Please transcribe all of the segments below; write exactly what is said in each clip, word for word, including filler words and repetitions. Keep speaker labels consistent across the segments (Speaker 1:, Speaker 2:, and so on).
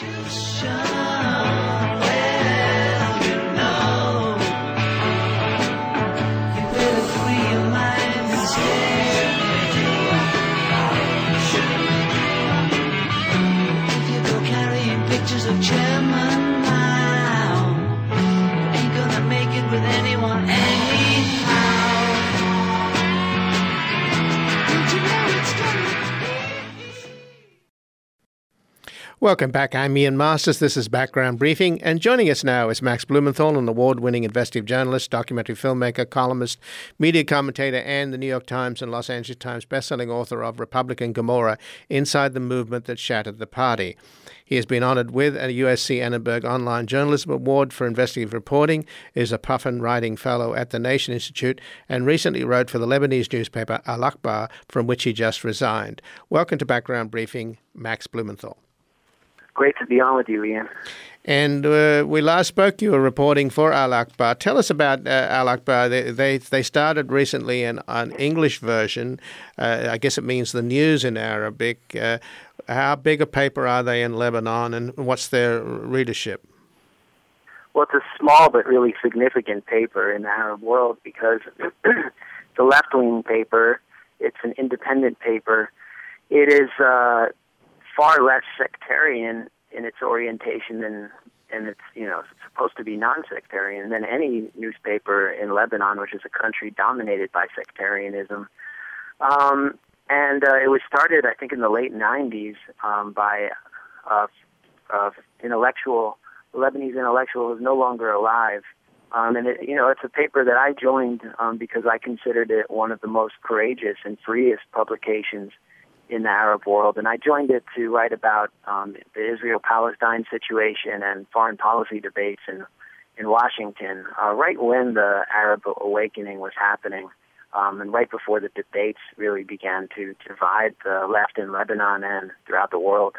Speaker 1: Welcome back. I'm Ian Masters. This is Background Briefing. And joining us now is Max Blumenthal, an award-winning investigative journalist, documentary filmmaker, columnist, media commentator, and the New York Times and Los Angeles Times bestselling author of Republican Gomorrah, Inside the Movement That Shattered the Party. He has been honored with a U S C Annenberg Online Journalism Award for investigative reporting, is a Puffin Writing Fellow at the Nation Institute, and recently wrote for the Lebanese newspaper Al Akhbar, from which he just resigned. Welcome to Background Briefing, Max Blumenthal.
Speaker 2: Great to be on with you, Ian.
Speaker 1: And uh, we last spoke, you were reporting for Al Akhbar. Tell us about uh, Al Akhbar. They, they they started recently an, an English version. Uh, I guess it means the news in Arabic. Uh, how big a paper are they in Lebanon, and what's their readership?
Speaker 2: Well, it's a small but really significant paper in the Arab world because it's a left-wing paper. It's an independent paper. It is uh, far less sectarian in its orientation than, and it's, you know, it's supposed to be non-sectarian than any newspaper in Lebanon, which is a country dominated by sectarianism. Um, and uh, it was started, I think, in the late nineties um, by a, a intellectual, a Lebanese intellectual who's no longer alive. Um, and, it, you know, it's a paper that I joined um, because I considered it one of the most courageous and freest publications in the Arab world, and I joined it to write about um, the Israel-Palestine situation and foreign policy debates in in Washington, uh, right when the Arab awakening was happening, um, and right before the debates really began to divide the left in Lebanon and throughout the world.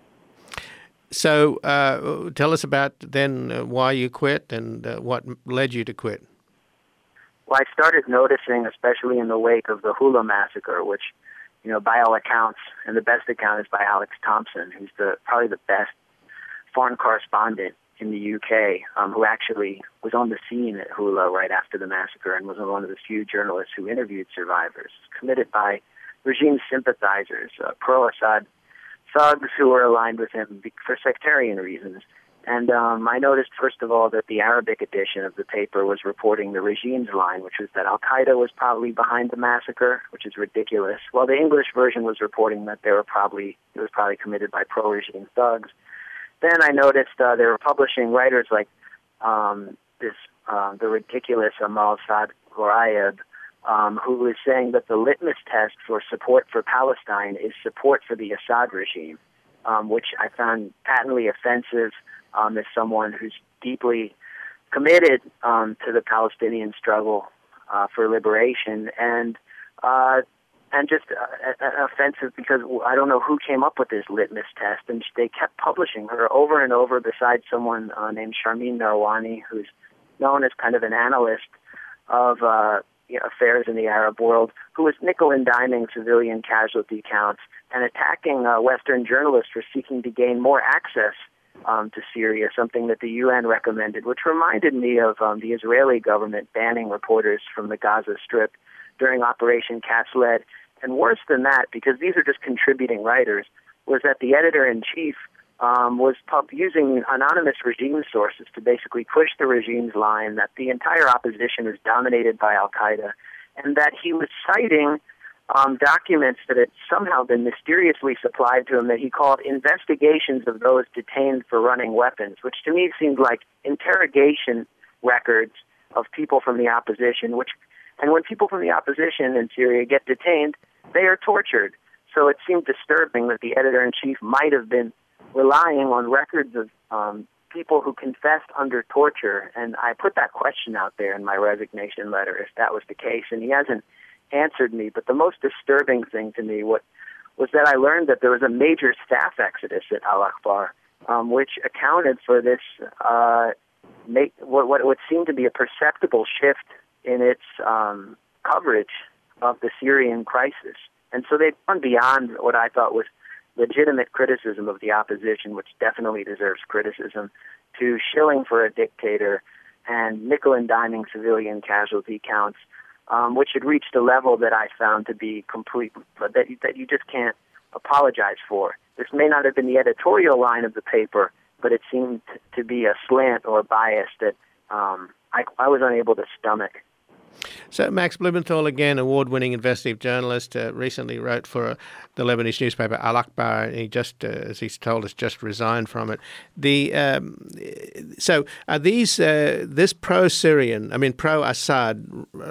Speaker 1: So, uh, tell us about then uh, why you quit and uh, what led you to quit.
Speaker 2: Well, I started noticing, especially in the wake of the Hula massacre, which, you know, by all accounts, and the best account is by Alex Thompson, who's the probably the best foreign correspondent in the U K, um, who actually was on the scene at Hula right after the massacre and was one of the few journalists who interviewed survivors, committed by regime sympathizers, uh, pro-Assad thugs who were aligned with him for sectarian reasons. And um, I noticed, first of all, that the Arabic edition of the paper was reporting the regime's line, which was that Al-Qaeda was probably behind the massacre, which is ridiculous, while the English version was reporting that they were probably it was probably committed by pro-regime thugs. Then I noticed uh, they were publishing writers like um, this, uh, the ridiculous Amal Saad Ghorayeb, um, who was saying that the litmus test for support for Palestine is support for the Assad regime, um, which I found patently offensive. Um, as someone who's deeply committed um, to the Palestinian struggle uh, for liberation, and uh, and just uh, uh, offensive because I don't know who came up with this litmus test, and they kept publishing her over and over beside someone uh, named Sharmin Narwani, who's known as kind of an analyst of uh, you know, affairs in the Arab world, who was nickel and diming civilian casualty counts and attacking uh, Western journalists for seeking to gain more access Um, to Syria, something that the U N recommended, which reminded me of um, the Israeli government banning reporters from the Gaza Strip during Operation Cast Lead. And worse than that, because these are just contributing writers, was that the editor-in-chief um, was pub- using anonymous regime sources to basically push the regime's line that the entire opposition is dominated by Al-Qaeda, and that he was citing Um, documents that had somehow been mysteriously supplied to him that he called investigations of those detained for running weapons, which to me seemed like interrogation records of people from the opposition, which, and when people from the opposition in Syria get detained, they are tortured. So it seemed disturbing that the editor-in-chief might have been relying on records of um, people who confessed under torture, and I put that question out there in my resignation letter if that was the case, and he hasn't answered me. But the most disturbing thing to me what, was that I learned that there was a major staff exodus at Al Akhbar, um, which accounted for this uh, make, what, what would seem to be a perceptible shift in its um, coverage of the Syrian crisis. And so they've gone beyond what I thought was legitimate criticism of the opposition, which definitely deserves criticism, to shilling for a dictator and nickel and diming civilian casualty counts, um, which had reached a level that I found to be complete, that you, that you just can't apologize for. This may not have been the editorial line of the paper, but it seemed to be a slant or a bias that um, I, I was unable to stomach.
Speaker 1: So Max Blumenthal, again, award-winning investigative journalist, uh, recently wrote for uh, the Lebanese newspaper Al Akhbar, and he just, uh, as he's told us, just resigned from it. The um, so are these uh, this pro-Syrian, I mean pro-Assad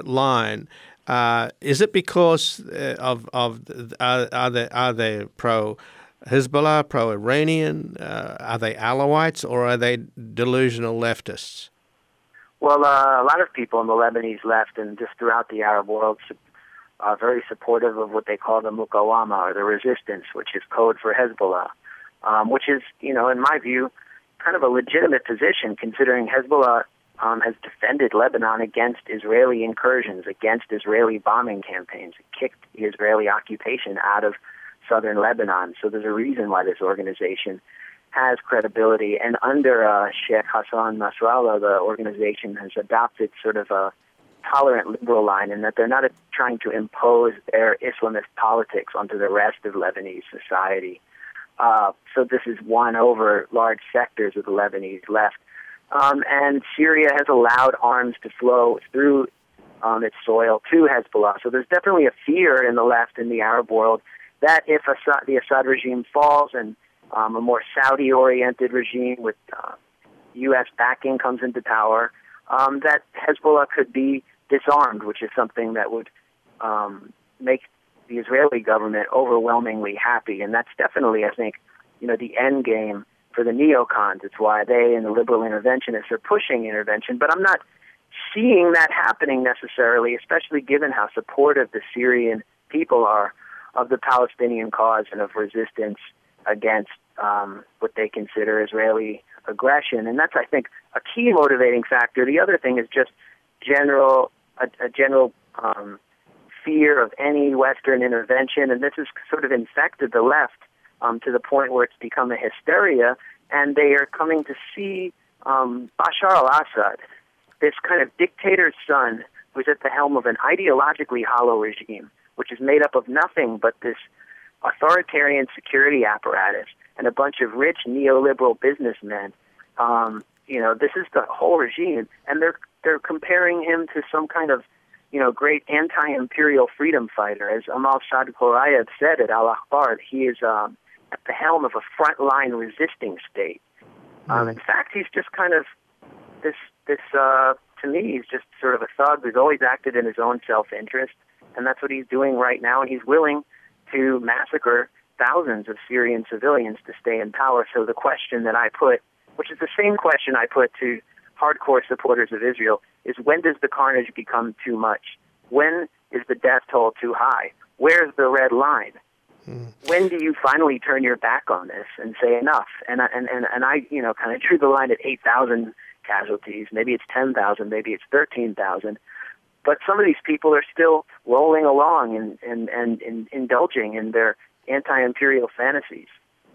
Speaker 1: line? Uh, is it because uh, of of are, are they are they pro Hezbollah, pro Iranian? Uh, are they Alawites, or are they delusional leftists?
Speaker 2: Well, uh, a lot of people in the Lebanese left and just throughout the Arab world are very supportive of what they call the Muqawama, or the resistance, which is code for Hezbollah, um, which is, you know, in my view, kind of a legitimate position, considering Hezbollah um, has defended Lebanon against Israeli incursions, against Israeli bombing campaigns. It kicked the Israeli occupation out of southern Lebanon. So there's a reason why this organization has credibility, and under uh, Sheikh Hassan Nasrallah, the organization has adopted sort of a tolerant liberal line in that they're not trying to impose their Islamist politics onto the rest of Lebanese society. Uh, so this is won over large sectors of the Lebanese left. Um, and Syria has allowed arms to flow through um, its soil to Hezbollah. So there's definitely a fear in the left in the Arab world that if Assad, the Assad regime falls and um, a more Saudi-oriented regime with uh, U S backing comes into power, um, that Hezbollah could be disarmed, which is something that would um, make the Israeli government overwhelmingly happy. And that's definitely, I think, you know, the end game for the neocons. It's why they and the liberal interventionists are pushing intervention. But I'm not seeing that happening necessarily, especially given how supportive the Syrian people are of the Palestinian cause and of resistance against um, what they consider Israeli aggression. And that's, I think, a key motivating factor. The other thing is just general a, a general um, fear of any Western intervention, and this has sort of infected the left um, to the point where it's become a hysteria, and they are coming to see um, Bashar al-Assad, this kind of dictator's son, who's at the helm of an ideologically hollow regime, which is made up of nothing but this authoritarian security apparatus and a bunch of rich neoliberal businessmen. Um, you know, this is the whole regime, and they're they're comparing him to some kind of, you know, great anti-imperial freedom fighter. As Amal Saad Khorayeb said at Al Akhbar, he is um, at the helm of a frontline resisting state. Um, in fact, he's just kind of this this uh, to me, he's just sort of a thug who's always acted in his own self-interest, and that's what he's doing right now. And he's willing to massacre thousands of Syrian civilians to stay in power. So the question that I put, which is the same question I put to hardcore supporters of Israel, is when does the carnage become too much? When is the death toll too high? Where's the red line? Mm. When do you finally turn your back on this and say enough? And I, and, and, and I, you know, kind of drew the line at eight thousand casualties. Maybe it's ten thousand, maybe it's thirteen thousand. But some of these people are still rolling along and, and, and, and indulging in their anti-imperial fantasies.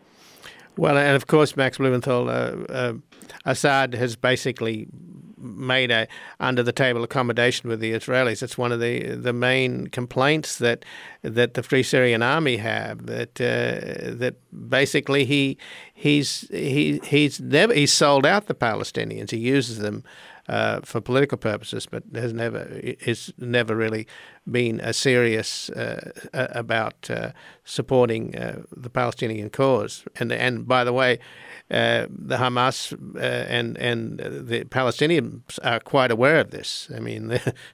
Speaker 1: Well, and of course, Max Blumenthal, uh, uh, Assad has basically made a under-the-table accommodation with the Israelis. It's one of the the main complaints that that the Free Syrian Army have. That uh, that basically he he's he he's never he's sold out the Palestinians. He uses them Uh, for political purposes, but has never is never really been a serious uh, about uh, supporting uh, the Palestinian cause. And and by the way, uh, the Hamas uh, and and the Palestinians are quite aware of this. I mean,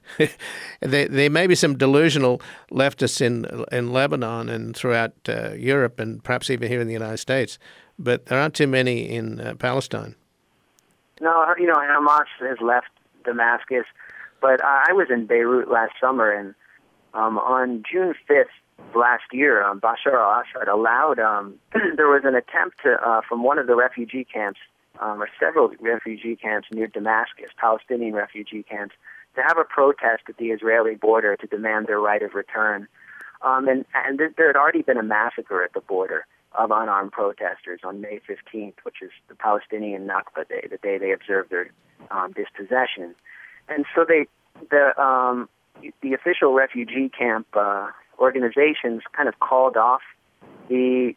Speaker 1: there there may be some delusional leftists in in Lebanon and throughout uh, Europe and perhaps even here in the United States, but there aren't too many in uh, Palestine.
Speaker 2: No, you know, Hamas has left Damascus, but I was in Beirut last summer, and um, on June fifth last year, um, Bashar al-Assad allowed, um, there was an attempt to, uh, from one of the refugee camps, um, or several refugee camps near Damascus, Palestinian refugee camps, to have a protest at the Israeli border to demand their right of return. Um, and, and there had already been a massacre at the border. of unarmed protesters on May fifteenth, which is the Palestinian Nakba Day, the day they observe their um, dispossession. And so they, the um, the official refugee camp uh, organizations kind of called off the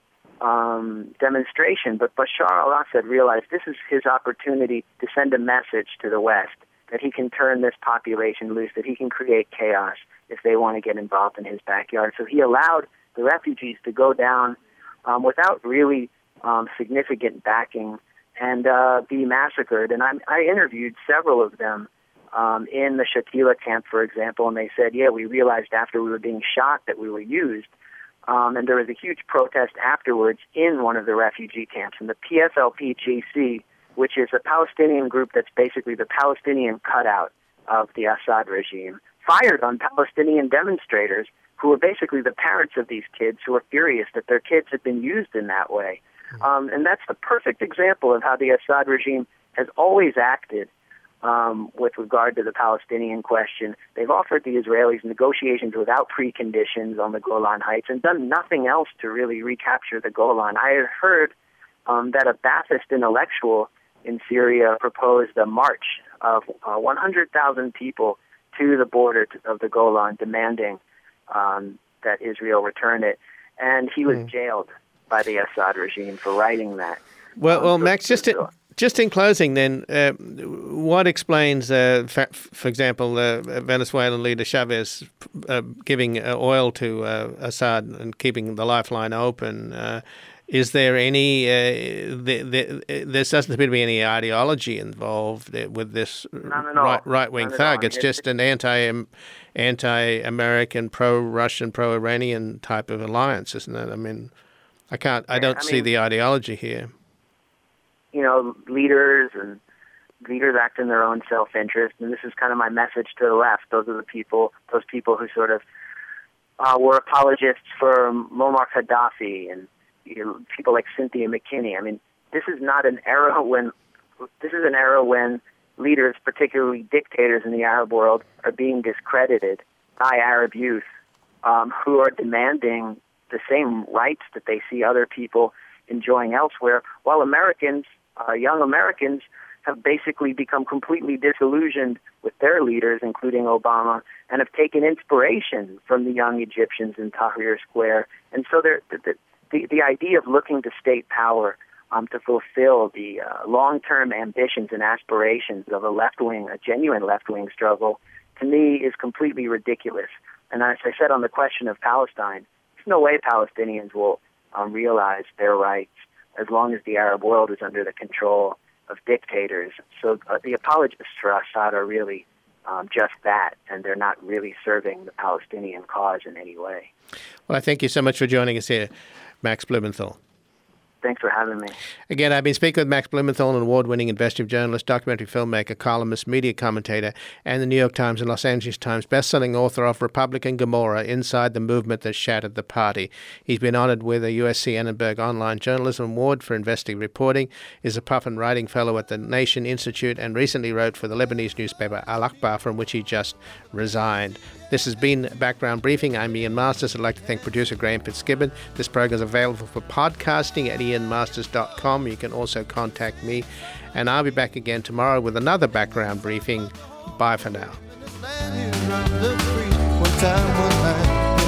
Speaker 2: um, demonstration, but Bashar al-Assad realized this is his opportunity to send a message to the West that he can turn this population loose, that he can create chaos if they want to get involved in his backyard. So he allowed the refugees to go down um, without really um, significant backing and uh, be massacred. And I, I interviewed several of them um, in the Shatila camp, for example, and they said, yeah, we realized after we were being shot that we were used. Um, and there was a huge protest afterwards in one of the refugee camps. And the P F L P G C, which is a Palestinian group that's basically the Palestinian cutout of the Assad regime, fired on Palestinian demonstrators who were basically the parents of these kids who were furious that their kids had been used in that way. Um, and that's the perfect example of how the Assad regime has always acted um, with regard to the Palestinian question. They've offered the Israelis negotiations without preconditions on the Golan Heights and done nothing else to really recapture the Golan. I had heard um, that a Ba'athist intellectual in Syria proposed a march of uh, one hundred thousand people to the border of the Golan, demanding um, that Israel return it. And he was mm. jailed by the Assad regime for writing that.
Speaker 1: Well,
Speaker 2: um,
Speaker 1: well,
Speaker 2: so,
Speaker 1: Max, just
Speaker 2: so,
Speaker 1: to, just in closing, then, uh, what explains, uh, for, for example, uh, Venezuelan leader Chavez uh, giving uh, oil to uh, Assad and keeping the lifeline open? Uh, Is there any, uh, the, the, there doesn't appear to be any ideology involved with this right, right-wing
Speaker 2: None
Speaker 1: thug. It's just an anti, anti-American, pro-Russian, pro-Iranian type of alliance, isn't it? I mean, I can't, I don't
Speaker 2: I
Speaker 1: see
Speaker 2: mean,
Speaker 1: the ideology here.
Speaker 2: You know, leaders and leaders act in their own self-interest, and this is kind of my message to the left. Those are the people, those people who sort of uh, were apologists for Muammar Gaddafi and you know, people like Cynthia McKinney. I mean, this is not an era when this is an era when leaders, particularly dictators in the Arab world, are being discredited by Arab youth um, who are demanding the same rights that they see other people enjoying elsewhere, while Americans, uh, young Americans, have basically become completely disillusioned with their leaders, including Obama, and have taken inspiration from the young Egyptians in Tahrir Square. And so they're, the, the, the idea of looking to state power um, to fulfill the uh, long-term ambitions and aspirations of a left-wing, a genuine left-wing struggle, to me is completely ridiculous. And as I said on the question of Palestine, there's no way Palestinians will um, realize their rights as long as the Arab world is under the control of dictators. So uh, the apologists for Assad are really um, just that, and they're not really serving the Palestinian cause in any way.
Speaker 1: Well, I thank you so much for joining us here, Max Blumenthal.
Speaker 2: Thanks for having me.
Speaker 1: Again, I've been speaking with Max Blumenthal, an award-winning investigative journalist, documentary filmmaker, columnist, media commentator, and the New York Times and Los Angeles Times best-selling author of Republican Gomorrah, Inside the Movement That Shattered the Party. He's been honored with a U S C Annenberg Online Journalism Award for investigative reporting, is a Puffin Writing Fellow at the Nation Institute, and recently wrote for the Lebanese newspaper Al-Akhbar, from which he just resigned. This has been Background Briefing. I'm Ian Masters. I'd like to thank producer Graham Fitzgibbon. This program is available for podcasting at ian masters dot com. You can also contact me. And I'll be back again tomorrow with another Background Briefing. Bye for now.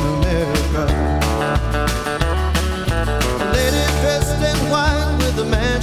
Speaker 1: Lady dressed in white with a man